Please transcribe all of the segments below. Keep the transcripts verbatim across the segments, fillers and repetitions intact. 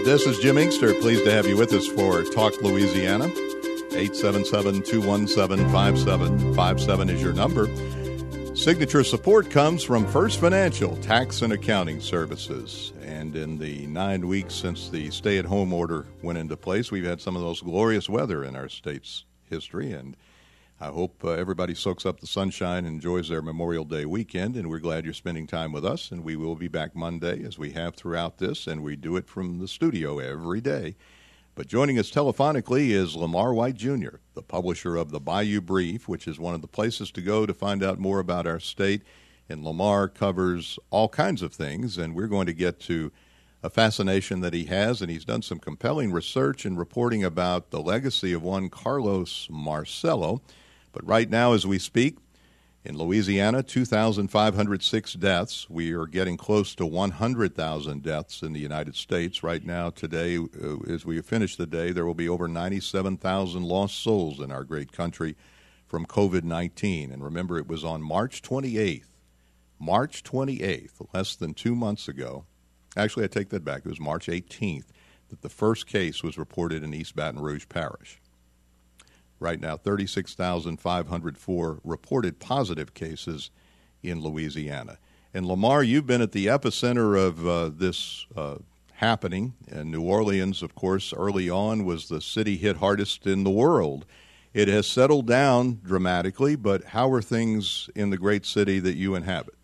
This is Jim Inkster. Pleased to have you with us for Talk Louisiana. eight seven seven, two one seven, five seven five seven is your number. Signature support comes from First Financial Tax and Accounting Services. And in the nine weeks since the stay-at-home order went into place, we've had some of those glorious weather in our state's history. And I hope uh, everybody soaks up the sunshine and enjoys their Memorial Day weekend. And we're glad you're spending time with us. And we will be back Monday, as we have throughout this. And we do it from the studio every day. But joining us telephonically is Lamar White, Junior, the publisher of the Bayou Brief, which is one of the places to go to find out more about our state. And Lamar covers all kinds of things, and we're going to get to a fascination that he has, and he's done some compelling research and reporting about the legacy of one Carlos Marcello. But right now, as we speak, in Louisiana, two thousand five hundred six deaths. We are getting close to one hundred thousand deaths in the United States. Right now, today, uh, as we finish the day, there will be over ninety-seven thousand lost souls in our great country from covid nineteen. And remember, it was on March twenty-eighth, March twenty-eighth, less than two months ago. Actually, I take that back. It was March eighteenth that the first case was reported in East Baton Rouge Parish. Right now, thirty-six thousand five hundred four reported positive cases in Louisiana. And Lamar, you've been at the epicenter of uh, this uh, happening. And New Orleans, of course, early on was the city hit hardest in the world. It has settled down dramatically, but how are things in the great city that you inhabit?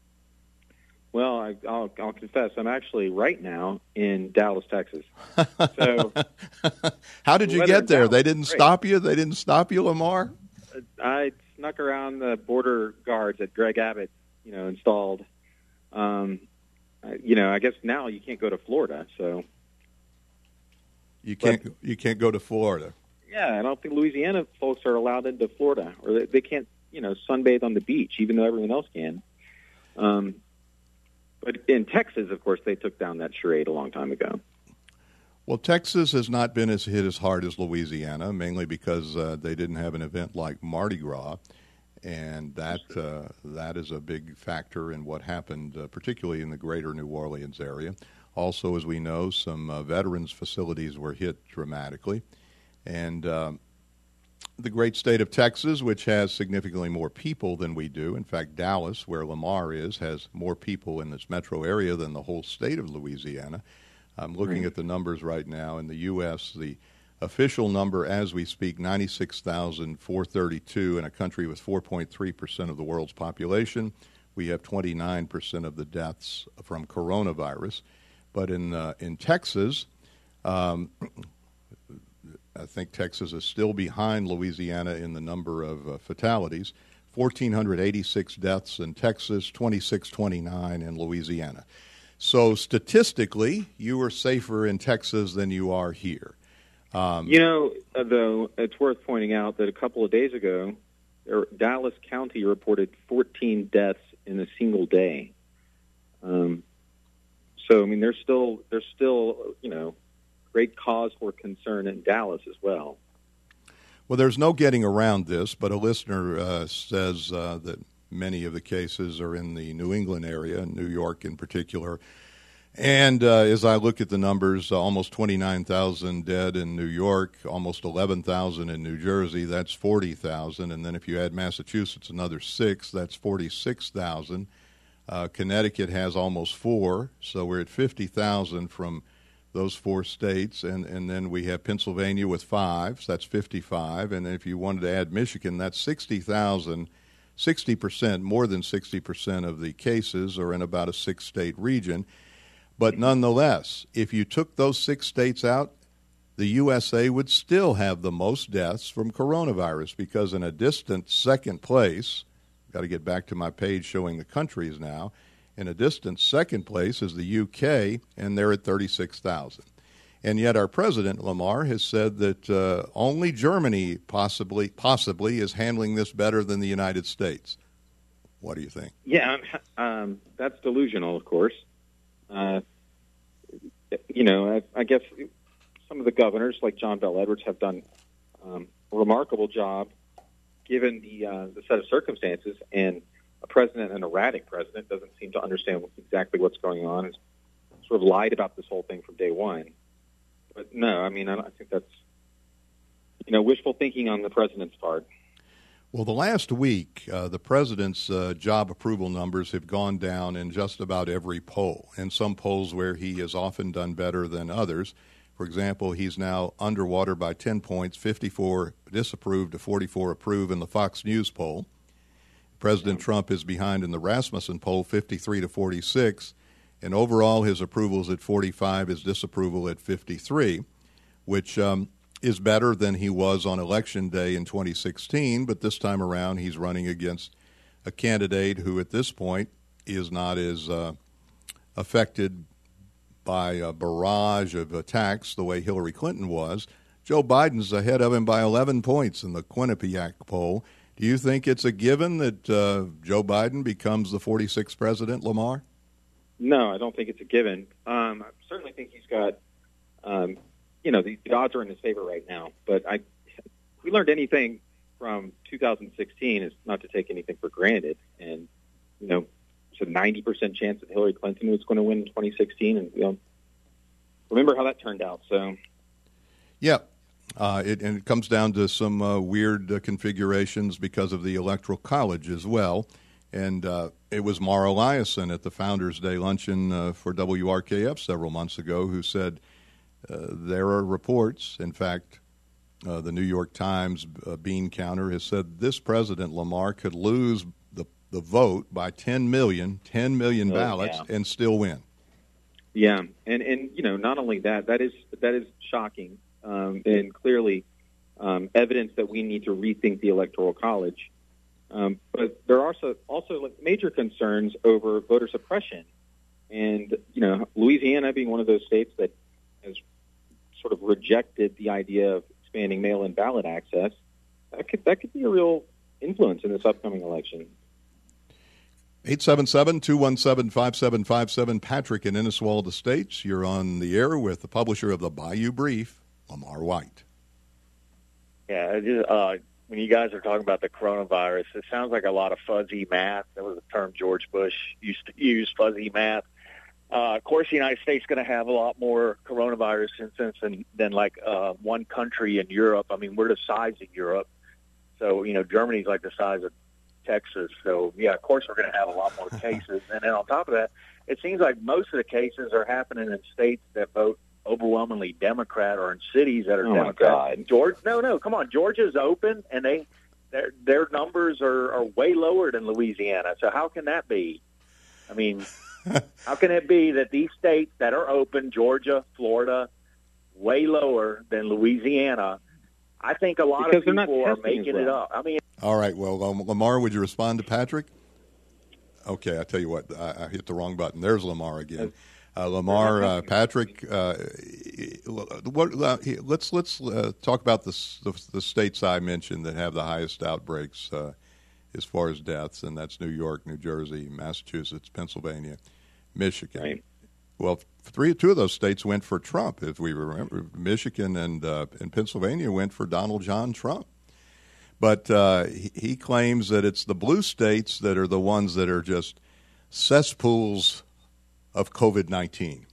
Well, I, I'll, I'll confess, I'm actually right now in Dallas, Texas. So, how did you get there? Dallas, they didn't great. stop you? They didn't stop you, Lamar? I snuck around the border guards that Greg Abbott, you know, installed. Um, you know, I guess now you can't go to Florida, so you can't. But, you can't go to Florida. Yeah, I don't think Louisiana folks are allowed into Florida, or they, they can't, you know, sunbathe on the beach, even though everyone else can. Um, But in Texas, of course, they took down that charade a long time ago. Well, Texas has not been as hit as hard as Louisiana, mainly because uh, they didn't have an event like Mardi Gras, and that uh, that is a big factor in what happened, uh, particularly in the greater New Orleans area. Also, as we know, some uh, veterans' facilities were hit dramatically, and uh, the great state of Texas, which has significantly more people than we do. In fact, Dallas, where Lamar is, has more people in this metro area than the whole state of Louisiana. I'm looking at the numbers right now. In the U S, the official number as we speak, ninety-six thousand four hundred thirty-two in a country with four point three percent of the world's population. We have twenty-nine percent of the deaths from coronavirus. But in, uh, in Texas, um, I think Texas is still behind Louisiana in the number of uh, fatalities. one thousand four hundred eighty-six deaths in Texas, twenty-six twenty-nine in Louisiana. So statistically, you are safer in Texas than you are here. Um, you know, though, it's worth pointing out that a couple of days ago, Dallas County reported fourteen deaths in a single day. Um, so, I mean, there's still, there's still, you know, great cause for concern in Dallas as well. Well, there's no getting around this, but a listener uh, says uh, that many of the cases are in the New England area, New York in particular. And uh, as I look at the numbers, uh, almost twenty-nine thousand dead in New York, almost eleven thousand in New Jersey, that's forty thousand. And then if you add Massachusetts, another six, that's forty-six thousand. Uh, Connecticut has almost four, so we're at fifty thousand from those four states, and, and then we have Pennsylvania with five, so that's fifty-five, and if you wanted to add Michigan, that's sixty thousand, sixty percent, more than sixty percent of the cases are in about a six-state region. But nonetheless, if you took those six states out, the U S A would still have the most deaths from coronavirus, because in a distant second place, got to get back to my page showing the countries now, in a distant second place is the U K, and they're at thirty-six thousand. And yet our president, Lamar, has said that uh, only Germany possibly possibly is handling this better than the United States. What do you think? Yeah, um, that's delusional, of course. Uh, you know, I, I guess some of the governors, like John Bell Edwards, have done um, a remarkable job given the, uh, the set of circumstances, and a president, an erratic president, doesn't seem to understand exactly what's going on. Has sort of lied about this whole thing from day one. but no, I mean, I, I think that's, you know, wishful thinking on the president's part. Well, the last week, uh, the president's uh, job approval numbers have gone down in just about every poll. In some polls where he has often done better than others. For example, he's now underwater by ten points, fifty-four disapprove to forty-four approve in the Fox News poll. President Trump is behind in the Rasmussen poll, fifty-three to forty-six. And overall, his approval is at forty-five, his disapproval at fifty-three, which um, is better than he was on Election Day in twenty sixteen. But this time around, he's running against a candidate who at this point is not as uh, affected by a barrage of attacks the way Hillary Clinton was. Joe Biden's ahead of him by eleven points in the Quinnipiac poll. Do you think it's a given that uh, Joe Biden becomes the forty-sixth president, Lamar? No, I don't think it's a given. Um, I certainly think he's got, um, you know, the, the odds are in his favor right now. But I, if we learned anything from two thousand sixteen is not to take anything for granted. And, you know, it's a ninety percent chance that Hillary Clinton was going to win in twenty sixteen. And, you know, remember how that turned out. So, yeah. Uh, it, and it comes down to some uh, weird uh, configurations because of the Electoral College as well. And uh, it was Mara Eliason at the Founders Day luncheon uh, for W R K F several months ago who said uh, there are reports, in fact, uh, the New York Times uh, bean counter has said this president, Lamar, could lose the, the vote by ten million, ten million ballots, oh, yeah. and still win. Yeah, and, and you know, not only that, that is that is shocking. Um, and clearly um, evidence that we need to rethink the Electoral College. Um, but there are also, also like major concerns over voter suppression. And, you know, Louisiana being one of those states that has sort of rejected the idea of expanding mail-in ballot access, that could, that could be a real influence in this upcoming election. eight seven seven, two one seven, five seven five seven, Patrick in Inniswalda Estates. You're on the air with the publisher of the Bayou Brief, Lamar White. Yeah, just, uh, when you guys are talking about the coronavirus, it sounds like a lot of fuzzy math. That was a term George Bush used to use, fuzzy math. Uh, of course, the United States is going to have a lot more coronavirus incidents than, than like uh, one country in Europe. I mean, we're the size of Europe. So, you know, Germany's like the size of Texas. So, yeah, of course we're going to have a lot more cases. And then on top of that, it seems like most of the cases are happening in states that vote overwhelmingly Democrat or in cities that are oh Democrat. My God. George, no, no, come on. Georgia's open, and they their their numbers are, are way lower than Louisiana. So how can that be? I mean, how can it be that these states that are open, Georgia, Florida, way lower than Louisiana? I think a lot because of people are making well. it up. I mean, all right. Well, um, Lamar, would you respond to Patrick? Okay, I tell you what, I, I hit the wrong button. There's Lamar again. Uh, Lamar, uh, Patrick, uh, what, uh, let's let's uh, talk about the, the the states I mentioned that have the highest outbreaks uh, as far as deaths, and that's New York, New Jersey, Massachusetts, Pennsylvania, Michigan. Right. Well, three, two of those states went for Trump, if we remember. Michigan and uh, and Pennsylvania went for Donald John Trump. But uh, he, he claims that it's the blue states that are the ones that are just cesspools of COVID nineteen.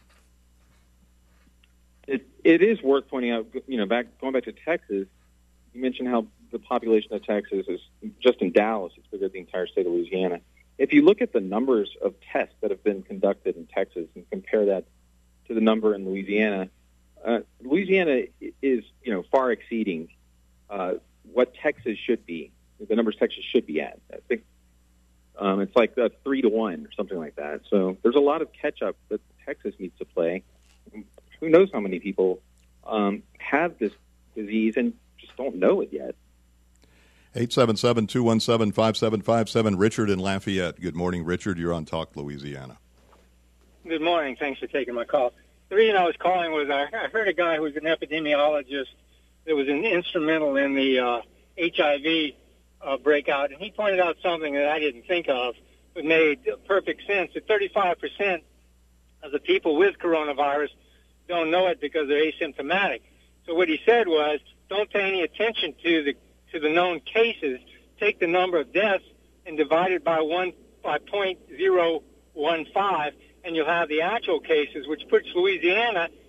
It it is worth pointing out, you know, back going back to Texas, you mentioned how the population of Texas is just in Dallas, it's bigger than the entire state of Louisiana. If you look at the numbers of tests that have been conducted in Texas and compare that to the number in Louisiana, uh, Louisiana is, you know, far exceeding uh, what Texas should be, the numbers Texas should be at. I think Um, it's like a three to one or something like that. So there's a lot of catch up that Texas needs to play. Who knows how many people um, have this disease and just don't know it yet. eight seven seven, two one seven, five seven five seven. Richard in Lafayette. Good morning, Richard. You're on Talk Louisiana. Good morning. Thanks for taking my call. The reason I was calling was I, I heard a guy who was an epidemiologist that was an instrumental in the uh, H I V Uh, breakout, and he pointed out something that I didn't think of, but made perfect sense. That thirty-five percent of the people with coronavirus don't know it because they're asymptomatic. So what he said was, don't pay any attention to the to the known cases. Take the number of deaths and divide it by one by point zero one five, and you'll have the actual cases, which puts Louisiana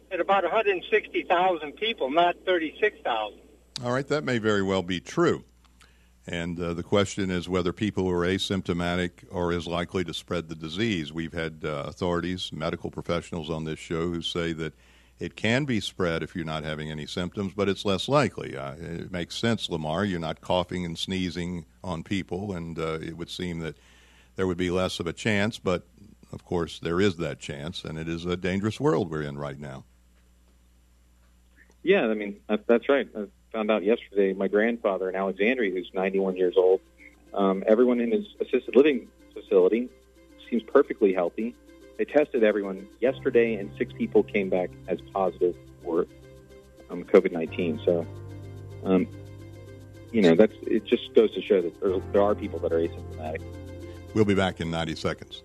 at about one hundred sixty thousand people, not thirty-six thousand. All right, that may very well be true. And uh, the question is whether people who are asymptomatic are as likely to spread the disease. We've had uh, authorities, medical professionals on this show who say that it can be spread if you're not having any symptoms, but it's less likely. Uh, it makes sense, Lamar. You're not coughing and sneezing on people, and uh, it would seem that there would be less of a chance, but, of course, there is that chance, and it is a dangerous world we're in right now. Yeah, I mean, that's right. I found out yesterday my grandfather in Alexandria, who's ninety-one years old, um, everyone in his assisted living facility seems perfectly healthy. They tested everyone yesterday, and six people came back as positive for um, COVID nineteen. So, um, you know, that's it just goes to show that there, there are people that are asymptomatic. We'll be back in ninety seconds.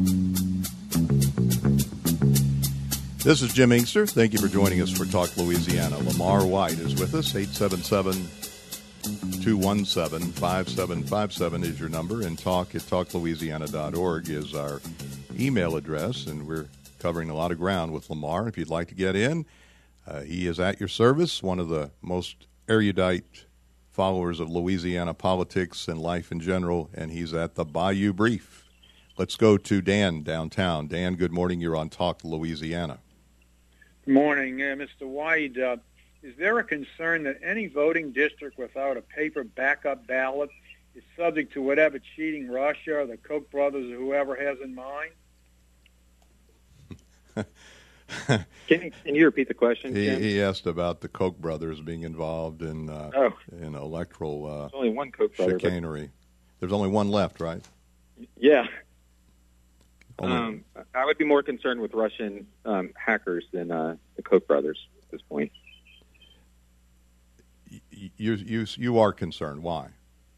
This is Jim Inkster. Thank you for joining us for Talk Louisiana. Lamar White is with us. eight seven seven, two one seven, five seven five seven is your number, and talk at talk louisiana dot org is our email address, and we're covering a lot of ground with Lamar. If you'd like to get in, uh, he is at your service, one of the most erudite followers of Louisiana politics and life in general, and he's at the Bayou Brief. Let's go to Dan downtown. Dan, good morning. You're on Talk Louisiana. Good morning, uh, Mister White. Uh, is there a concern that any voting district without a paper backup ballot is subject to whatever cheating Russia or the Koch brothers or whoever has in mind? Can you, can you repeat the question, He, Jim? he asked about the Koch brothers being involved in uh, Oh. in electoral uh, There's only one Koch brother. but- chicanery. There's only one left, right? Yeah. Only, Um, I would be more concerned with Russian um, hackers than uh, the Koch brothers at this point. y- you you you are concerned. Why?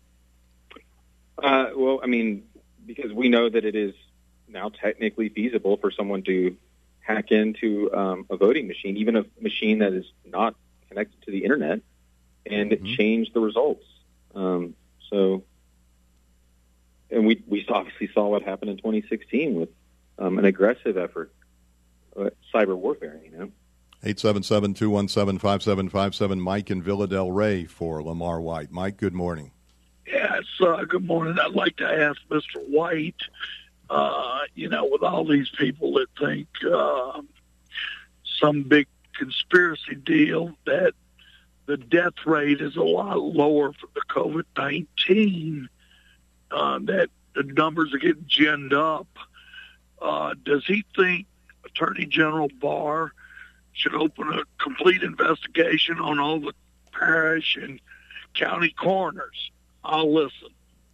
Uh, well, I mean, because we know that it is now technically feasible for someone to hack into um, a voting machine, even a machine that is not connected to the internet, and Mhm. change the results. Um, so, and we we obviously saw what happened in twenty sixteen with um, an aggressive effort, uh, cyber warfare. You know. eight seven seven, two one seven, five seven five seven, Mike in Villa Del Rey for Lamar White. Mike, good morning. Yes, uh, good morning. I'd like to ask Mister White, uh, you know, with all these people that think uh, some big conspiracy deal that the death rate is a lot lower for the COVID nineteen, uh, that the numbers are getting ginned up. Uh, does he think Attorney General Barr should open a complete investigation on all the parish and county coroners? I'll listen.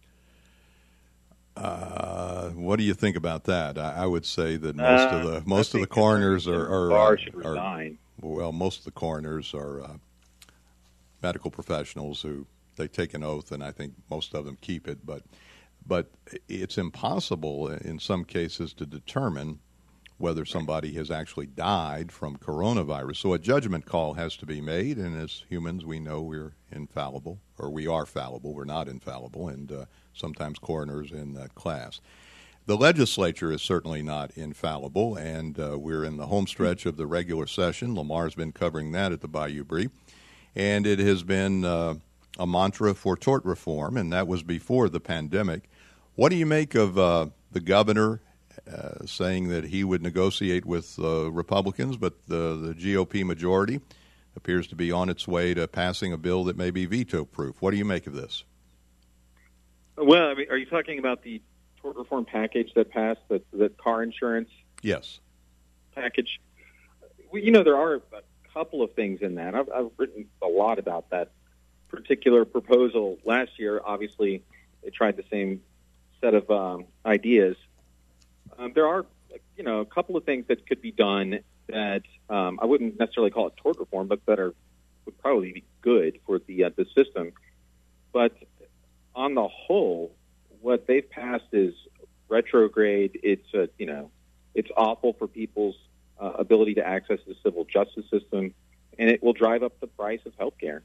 Uh, what do you think about that? I, I would say that most Uh, of the most I of the think coroners Attorney are, General are, Barr uh, should are resign. well, most of the coroners are uh, medical professionals who they take an oath, and I think most of them keep it. But but it's impossible in some cases to determine whether somebody has actually died from coronavirus. So a judgment call has to be made, and as humans, we know we're infallible, or we are fallible. We're not infallible, and uh, sometimes coroners in that class. The legislature is certainly not infallible, and uh, we're in the home stretch of the regular session. Lamar's been covering that at the Bayou Brief, and it has been uh, a mantra for tort reform, and that was before the pandemic. What do you make of uh, the governor Uh, saying that he would negotiate with uh, Republicans, but the, the G O P majority appears to be on its way to passing a bill that may be veto-proof? What do you make of this? Well, I mean, are you talking about the tort reform package that passed, the, the car insurance Yes. package? Well, you know, there are a couple of things in that. I've, I've written a lot about that particular proposal last year. Obviously, they tried the same set of um, ideas. Um, there are, you know, a couple of things that could be done that um, I wouldn't necessarily call it tort reform, but that are would probably be good for the uh, the system. But on the whole, what they've passed is retrograde. It's a, you know, it's awful for people's uh, ability to access the civil justice system, and it will drive up the price of health care.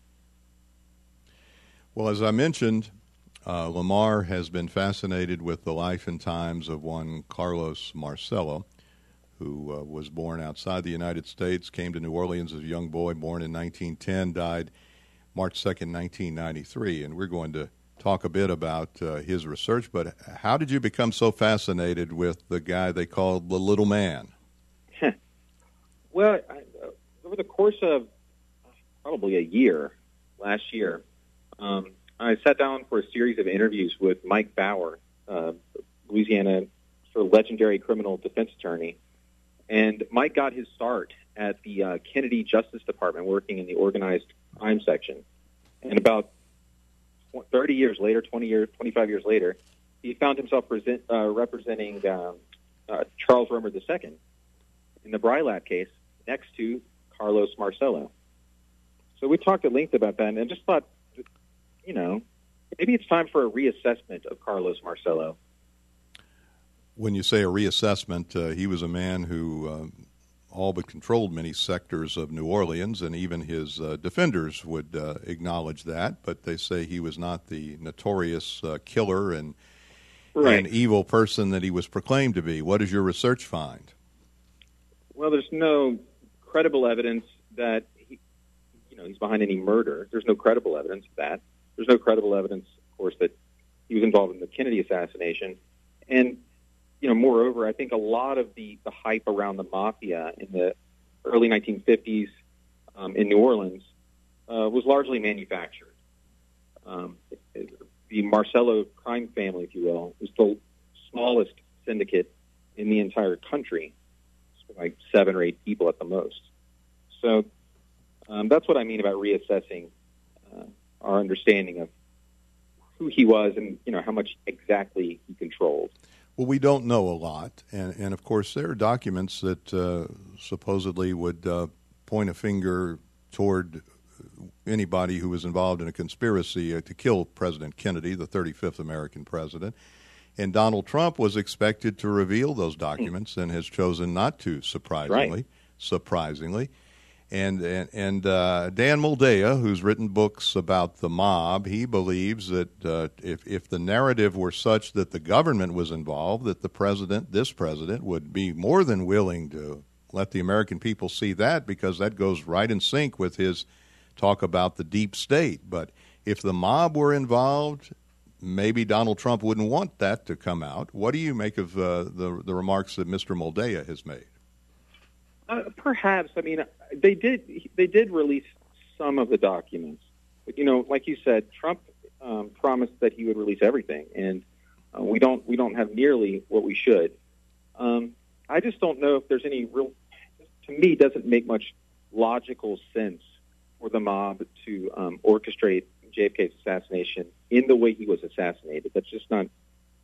Well, as I mentioned, Uh, Lamar has been fascinated with the life and times of one Carlos Marcello, who uh, was born outside the United States, came to New Orleans as a young boy, born in nineteen ten, died March second, nineteen ninety-three. And we're going to talk a bit about uh, his research, but how did you become so fascinated with the guy they called the Little Man? Well, I, uh, over the course of probably a year, last year, um, I sat down for a series of interviews with Mike Bauer, uh, Louisiana sort of legendary criminal defense attorney. And Mike got his start at the uh, Kennedy Justice Department working in the organized crime section. And about thirty years later, twenty years, twenty-five years later, he found himself present, uh, representing um, uh, Charles Romer the Second in the Brylat case next to Carlos Marcello. So we talked at length about that, and I just thought, you know, maybe it's time for a reassessment of Carlos Marcello. When you say a reassessment, uh, he was a man who uh, all but controlled many sectors of New Orleans, and even his uh, defenders would uh, acknowledge that, but they say he was not the notorious uh, killer and, right. and evil person that he was proclaimed to be. What does your research find? Well, there's no credible evidence that he, you know, he's behind any murder. There's no credible evidence of that. There's no credible evidence, of course, that he was involved in the Kennedy assassination. And, you know, moreover, I think a lot of the, the hype around the mafia in the early nineteen fifties um, in New Orleans uh, was largely manufactured. Um, the Marcello crime family, if you will, was the smallest syndicate in the entire country, like seven or eight people at the most. So um, that's what I mean about reassessing uh, our understanding of who he was and, you know, how much exactly he controlled. Well, we don't know a lot, and, and of course there are documents that uh, supposedly would uh, point a finger toward anybody who was involved in a conspiracy uh, to kill President Kennedy, the thirty-fifth American president. And Donald Trump was expected to reveal those documents and has chosen not to, surprisingly. Right. Surprisingly. And and, and uh, Dan Moldea, who's written books about the mob, he believes that uh, if, if the narrative were such that the government was involved, that the president, this president, would be more than willing to let the American people see that, because that goes right in sync with his talk about the deep state. But if the mob were involved, maybe Donald Trump wouldn't want that to come out. What do you make of uh, the the remarks that Mister Moldea has made? Uh, perhaps. I mean, they did they did release some of the documents, but you know, like you said, Trump um, promised that he would release everything, and uh, we don't we don't have nearly what we should. Um, I just don't know if there's any real. To me, it doesn't make much logical sense for the mob to um, orchestrate J F K's assassination in the way he was assassinated. That's just not,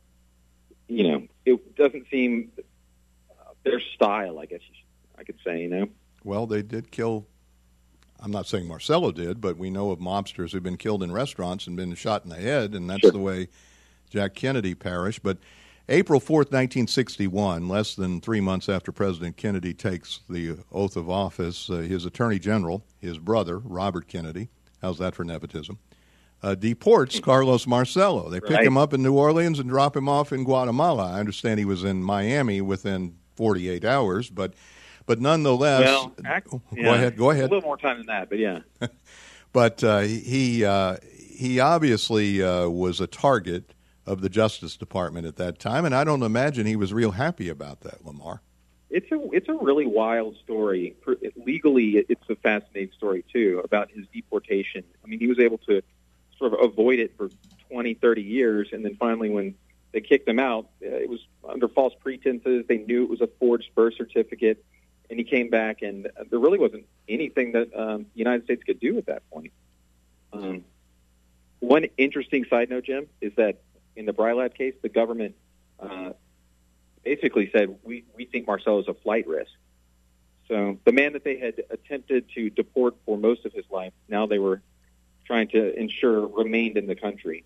you know, it doesn't seem their style, I guess you should, I could say, you know. Well, they did kill, I'm not saying Marcello did, but we know of mobsters who've been killed in restaurants and been shot in the head, and that's sure. the way Jack Kennedy perished. But April fourth, nineteen sixty-one, less than three months after President Kennedy takes the oath of office, uh, his attorney general, his brother, Robert Kennedy, how's that for nepotism, uh, deports Carlos Marcello. They pick right. him up in New Orleans and drop him off in Guatemala. I understand he was in Miami within forty-eight hours, but but nonetheless, well, act, go yeah, ahead, go ahead. A little more time than that, but yeah. But uh, he uh, he obviously uh, was a target of the Justice Department at that time, and I don't imagine he was real happy about that, Lamar. It's a it's a really wild story. Legally, it's a fascinating story too about his deportation. I mean, he was able to sort of avoid it for twenty, thirty years, and then finally, when they kicked him out, it was under false pretenses. They knew it was a forged birth certificate, and he came back, and there really wasn't anything that um, the United States could do at that point. Um, one interesting side note, Jim, is that in the Brylat case, the government uh, basically said, we, we think Marcello is a flight risk. So the man that they had attempted to deport for most of his life, now they were trying to ensure remained in the country.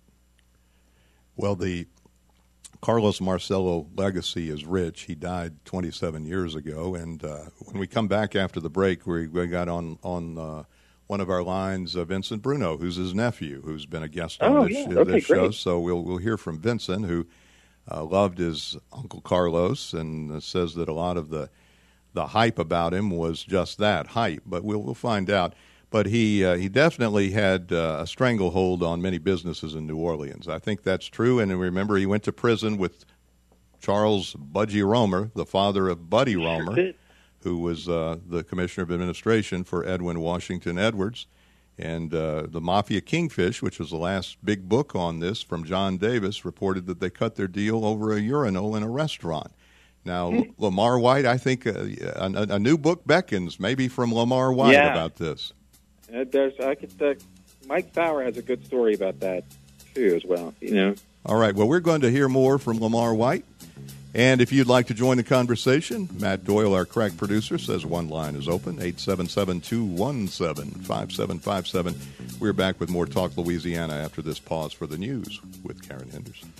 Well, the Carlos Marcello legacy is rich. He died twenty-seven years ago, and uh, when we come back after the break, we, we got on on uh, one of our lines uh, Vincent Bruno, who's his nephew, who's been a guest on oh, this, yeah. uh, okay, this show. great. So we'll we'll hear from Vincent, who uh, loved his Uncle Carlos and uh, says that a lot of the the hype about him was just that, hype. But we'll we'll find out. But he uh, he definitely had uh, a stranglehold on many businesses in New Orleans. I think that's true. And remember, he went to prison with Charles Budgie Romer, the father of Buddy Romer, sure who was uh, the commissioner of administration for Edwin Washington Edwards. And uh, the Mafia Kingfish, which was the last big book on this from John Davis, reported that they cut their deal over a urinal in a restaurant. Now, mm-hmm. Lamar White, I think uh, a, a new book beckons, maybe from Lamar White yeah. about this. Uh, there's, I could, uh, Mike Bauer has a good story about that, too, as well. You know. All right. Well, we're going to hear more from Lamar White. And if you'd like to join the conversation, Matt Doyle, our crack producer, says one line is open, eight seven seven, two one seven, five seven five seven. We're back with more Talk Louisiana after this pause for the news with Karen Henderson.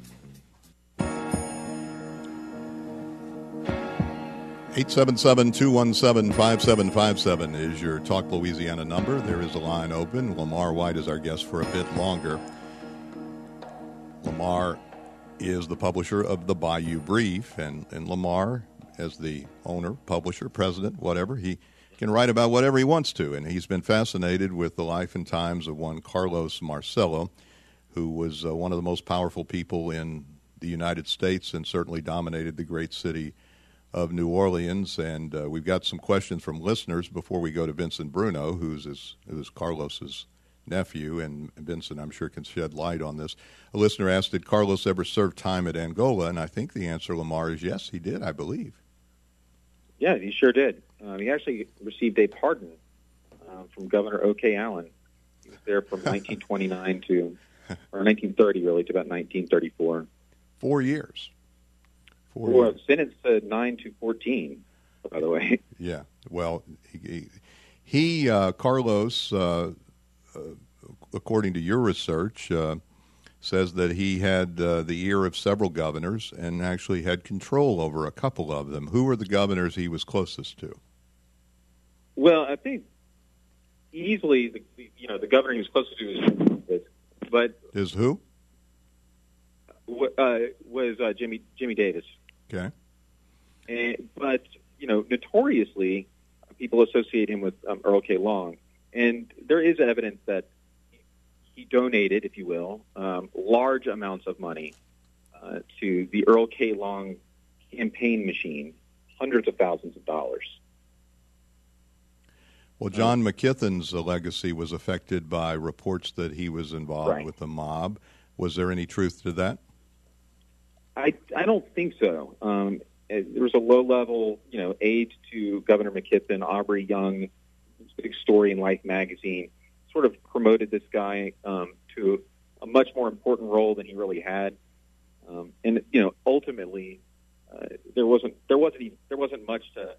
eight seven seven, two one seven, five seven five seven is your Talk Louisiana number. There is a line open. Lamar White is our guest for a bit longer. Lamar is the publisher of the Bayou Brief, and, and Lamar, as the owner, publisher, president, whatever, he can write about whatever he wants to, and he's been fascinated with the life and times of one Carlos Marcello, who was uh, one of the most powerful people in the United States and certainly dominated the great city of New Orleans. And uh, we've got some questions from listeners before we go to Vincent Bruno, who's, his, who's Carlos's nephew, and Vincent, I'm sure, can shed light on this. A listener asked, did Carlos ever serve time at Angola? And I think the answer, Lamar, is yes, he did, I believe. Yeah, he sure did. Um, he actually received a pardon uh, from Governor O K. Allen. He was there from nineteen twenty-nine to, or nineteen thirty, really, to about nineteen thirty-four. Four years. Four well, years. Sentenced to nine to fourteen, by the way. Yeah, well, he, he uh, Carlos... Uh, Uh, according to your research, uh, says that he had uh, the ear of several governors and actually had control over a couple of them. Who were the governors he was closest to? Well, I think easily, the, the, you know, the governor he was closest to was, but is who? Uh, was uh, Jimmy Jimmy Davis. Okay. And, but you know, notoriously, people associate him with um, Earl K. Long. And there is evidence that he donated, if you will, um, large amounts of money uh, to the Earl K. Long campaign machine, hundreds of thousands of dollars. Well, John McKithen's uh, legacy was affected by reports that he was involved right. with the mob. Was there any truth to that? I, I don't think so. Um, there was a low-level, you know, aide to Governor McKithen, Aubrey Young, big story in Life magazine, sort of promoted this guy um, to a much more important role than he really had. Um, and you know, ultimately, uh, there wasn't there wasn't even, there wasn't much to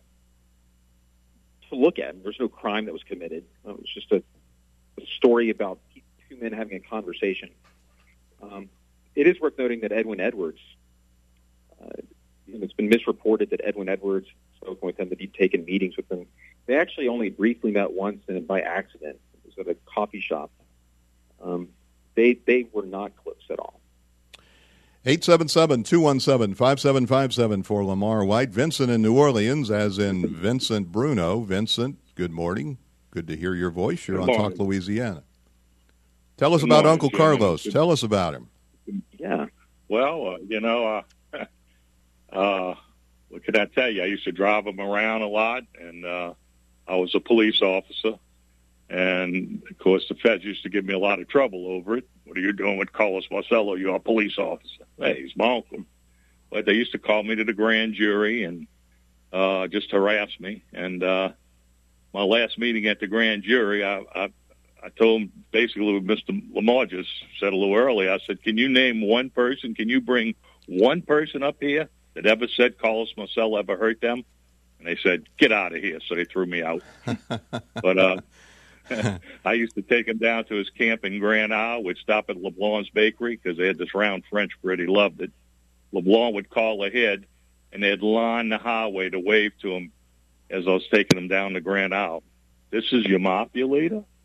to look at. There was no crime that was committed. It was just a, a story about two men having a conversation. Um, it is worth noting that Edwin Edwards. Uh, you know, it's been misreported that Edwin Edwards spoke with him, that he'd taken meetings with him. They actually only briefly met once, and by accident. It was at a coffee shop. Um, they they were not close at all. eight seven seven, two one seven, five seven five seven for Lamar White. Vincent in New Orleans, as in Vincent Bruno. Vincent, good morning. Good to hear your voice. You're good on morning. Talk Louisiana. Tell us good about morning, Uncle Jim. Carlos. Good. Tell us about him. Yeah. Well, uh, you know, uh, uh, what can I tell you? I used to drive him around a lot, and uh, I was a police officer. And, of course, the feds used to give me a lot of trouble over it. What are you doing with Carlos Marcello? You're a police officer. Hey, he's my uncle. But they used to call me to the grand jury and uh, just harass me. And uh, my last meeting at the grand jury, I, I, I told him basically what Mister Lamar just said a little earlier. I said, can you name one person? Can you bring one person up here that ever said Carlos Marcello ever hurt them? And they said, get out of here. So they threw me out. But uh, I used to take him down to his camp in Grand Isle. We'd stop at LeBlanc's Bakery because they had this round French bread. He loved it. LeBlanc would call ahead, and they'd line the highway to wave to him as I was taking him down to Grand Isle. This is your mafia leader?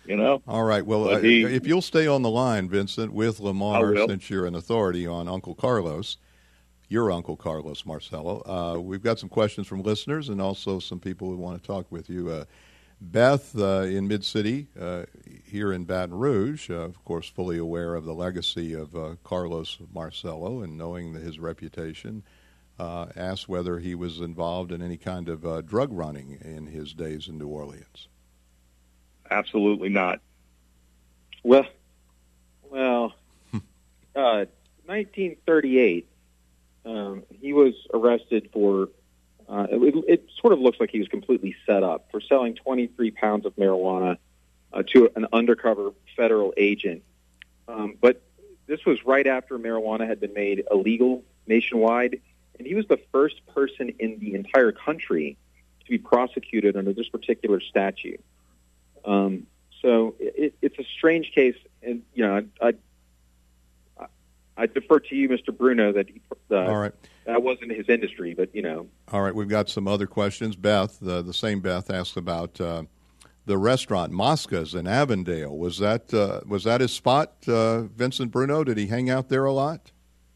you know. All right. Well, uh, he, if you'll stay on the line, Vincent, with Lamar, since you're an authority on Uncle Carlos, your Uncle Carlos Marcello, uh, we've got some questions from listeners and also some people who want to talk with you. Uh, Beth uh, in Mid-City uh, here in Baton Rouge, uh, of course, fully aware of the legacy of uh, Carlos Marcello and knowing the, his reputation, uh, asked whether he was involved in any kind of uh, drug running in his days in New Orleans. Absolutely not. Well, well, uh, nineteen thirty-eight, um, he was arrested for, uh, it, it sort of looks like he was completely set up for selling twenty-three pounds of marijuana uh, to an undercover federal agent. Um, but this was right after marijuana had been made illegal nationwide, and he was the first person in the entire country to be prosecuted under this particular statute. Um, so it, it's a strange case, and you know, I, I, I defer to you, Mister Bruno, that uh, All right. that wasn't his industry, but you know. All right, we've got some other questions. Beth, the, the same Beth, asked about uh, the restaurant Mosca's in Avondale. Was that uh, was that his spot, uh, Vincent Bruno? Did he hang out there a lot?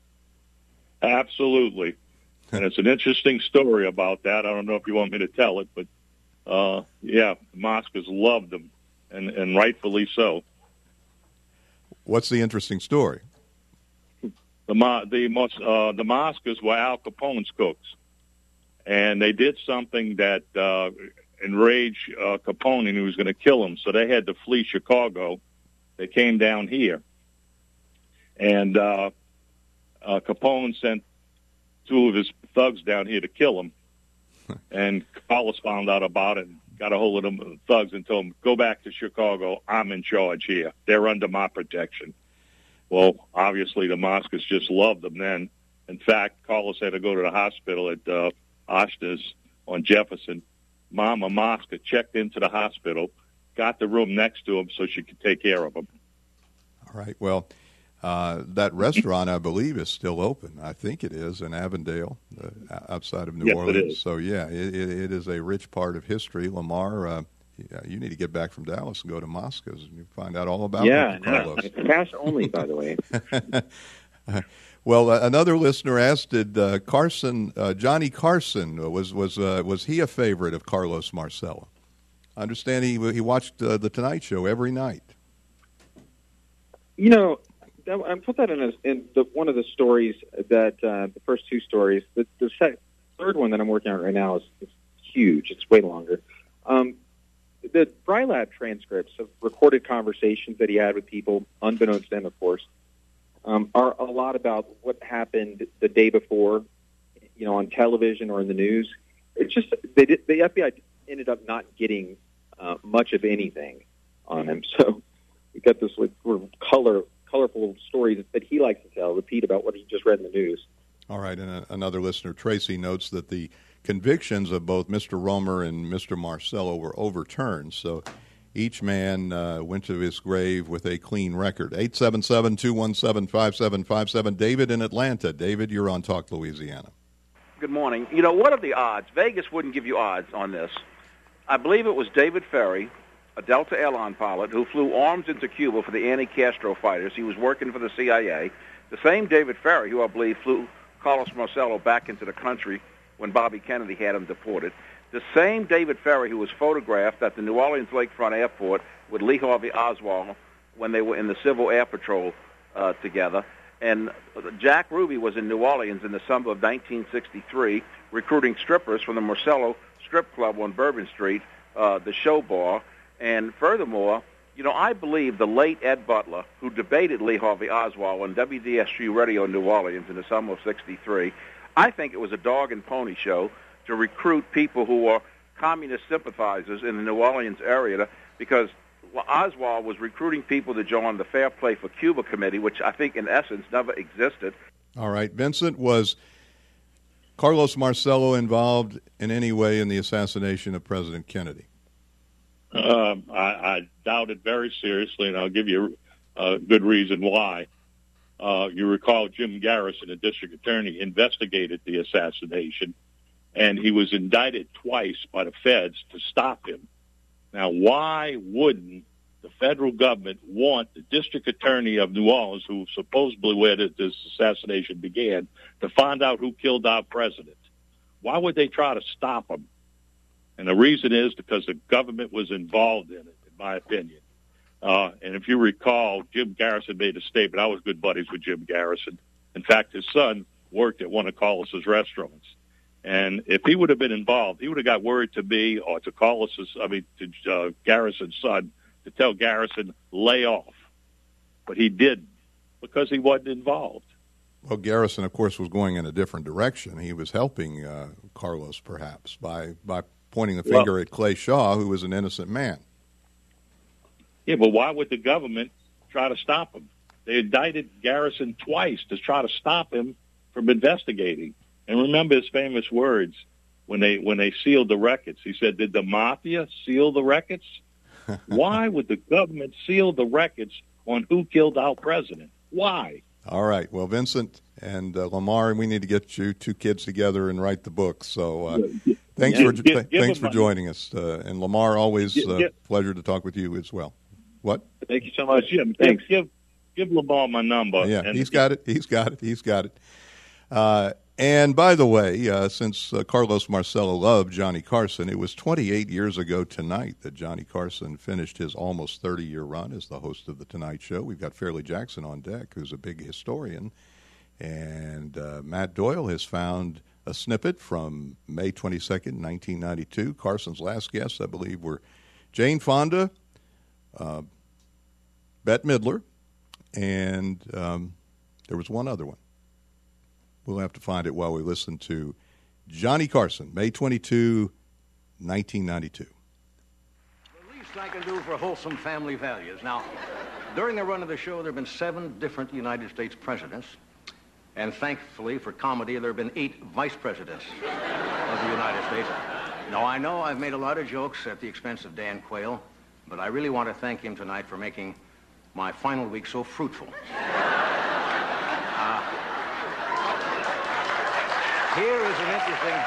Absolutely, and it's an interesting story about that. I don't know if you want me to tell it, but. Uh, yeah, Mosca's loved him, and, and rightfully so. What's the interesting story? The the most uh, the Mosca's were Al Capone's cooks, and they did something that uh, enraged uh, Capone, and he was going to kill him. So they had to flee Chicago. They came down here, and uh, uh, Capone sent two of his thugs down here to kill him. And Carlos found out about it and got a hold of them thugs and told them, go back to Chicago. I'm in charge here. They're under my protection. Well, obviously the Moscas just loved them then. In fact, Carlos had to go to the hospital at uh, Oshner's on Jefferson. Mama Mosca checked into the hospital, got the room next to him so she could take care of him. All right. Well, Uh, that restaurant, I believe, is still open. I think it is in Avondale, uh, outside of New yes, Orleans. It is. So, yeah, it, it, it is a rich part of history. Lamar, uh, yeah, you need to get back from Dallas and go to Mosca's and you find out all about yeah, it. Yeah, no, it's cash only, by the way. Well, uh, another listener asked, did uh, Carson, uh, Johnny Carson, was was uh, was he a favorite of Carlos Marcello? I understand he he watched uh, the Tonight Show every night. You know, I put that in, a, in the, one of the stories that uh, the first two stories. The, the sec, third one that I'm working on right now is, is huge. It's way longer. Um, the Brylab transcripts of recorded conversations that he had with people, unbeknownst to him, of course, um, are a lot about what happened the day before, you know, on television or in the news. It's just they did, the F B I ended up not getting uh, much of anything on him. So we got this like sort of color. colorful stories that he likes to tell, repeat about what he just read in the news. All right, and a, another listener, Tracy, notes that the convictions of both Mister Romer and Mister Marcello were overturned, so each man uh, went to his grave with a clean record. eight seven seven, two one seven, five seven five seven. David in Atlanta. David, you're on Talk Louisiana. Good morning. You know, what are the odds? Vegas wouldn't give you odds on this. I believe it was David Ferry, a Delta Airline pilot who flew arms into Cuba for the anti-Castro fighters. He was working for the C I A. The same David Ferry, who I believe flew Carlos Marcello back into the country when Bobby Kennedy had him deported. The same David Ferry who was photographed at the New Orleans Lakefront Airport with Lee Harvey Oswald when they were in the Civil Air Patrol uh, together. And Jack Ruby was in New Orleans in the summer of nineteen sixty-three recruiting strippers from the Marcello Strip Club on Bourbon Street, uh, the show bar. And furthermore, you know, I believe the late Ed Butler, who debated Lee Harvey Oswald on W D S G Radio New Orleans in the summer of sixty-three, I think it was a dog and pony show to recruit people who were communist sympathizers in the New Orleans area, because Oswald was recruiting people to join the Fair Play for Cuba Committee, which I think in essence never existed. All right. Vincent, was Carlos Marcello involved in any way in the assassination of President Kennedy? Um, I, I doubt it very seriously, and I'll give you a good reason why. Uh, you recall Jim Garrison, the district attorney, investigated the assassination, and he was indicted twice by the feds to stop him. Now, why wouldn't the federal government want the district attorney of New Orleans, who supposedly where this assassination began, to find out who killed our president? Why would they try to stop him? And the reason is because the government was involved in it, in my opinion. Uh, and if you recall, Jim Garrison made a statement. I was good buddies with Jim Garrison. In fact, his son worked at one of Carlos's restaurants. And if he would have been involved, he would have got word to me or to Carlos's, I mean, to uh, Garrison's son to tell Garrison, lay off. But he didn't because he wasn't involved. Well, Garrison, of course, was going in a different direction. He was helping uh, Carlos, perhaps, by, by pointing the finger well, at Clay Shaw, who was an innocent man. Yeah, but why would the government try to stop him? They indicted Garrison twice to try to stop him from investigating. And remember his famous words when they when they sealed the records. He said, did the mafia seal the records? Why would the government seal the records on who killed our president? Why? All right. Well, Vincent and uh, Lamar, we need to get you two kids together and write the book. So uh, thanks yeah, for give, th- give thanks for joining us. Uh, and Lamar, always a uh, pleasure to talk with you as well. What? Thank you so much. Jim, thanks. Give, give Lamar my number. Yeah, and he's got it. He's got it. He's got it. Uh, and by the way, uh, since uh, Carlos Marcello loved Johnny Carson, it was twenty-eight years ago tonight that Johnny Carson finished his almost thirty-year run as the host of The Tonight Show. We've got Fairleigh Jackson on deck, who's a big historian. And uh, Matt Doyle has found a snippet from May twenty-second, nineteen ninety-two. Carson's last guests, I believe, were Jane Fonda, uh, Bette Midler, and um, there was one other one. We'll have to find it while we listen to Johnny Carson, May twenty-second, nineteen ninety-two. The least I can do for wholesome family values. Now, during the run of the show, there have been seven different United States presidents. And thankfully, for comedy, there have been eight vice presidents of the United States. Now, I know I've made a lot of jokes at the expense of Dan Quayle, but I really want to thank him tonight for making my final week so fruitful. Uh, here is an interesting...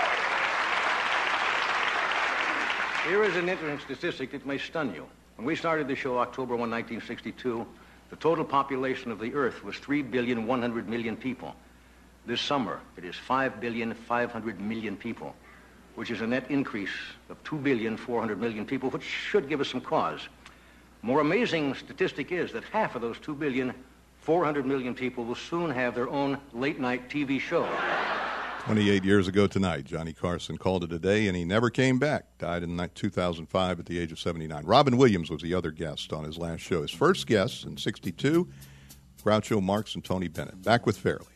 Here is an interesting statistic that may stun you. When we started the show October first, nineteen sixty-two, the total population of the Earth was three billion one hundred million people. This summer, it is five billion five hundred million people, which is a net increase of two billion four hundred million people, which should give us some cause. More amazing statistic is that half of those two billion four hundred million people will soon have their own late-night T V show. twenty-eight years ago tonight, Johnny Carson called it a day, and he never came back. Died in two thousand five at the age of seventy-nine. Robin Williams was the other guest on his last show. His first guest in sixty-two, Groucho Marx and Tony Bennett. Back with Fairleigh.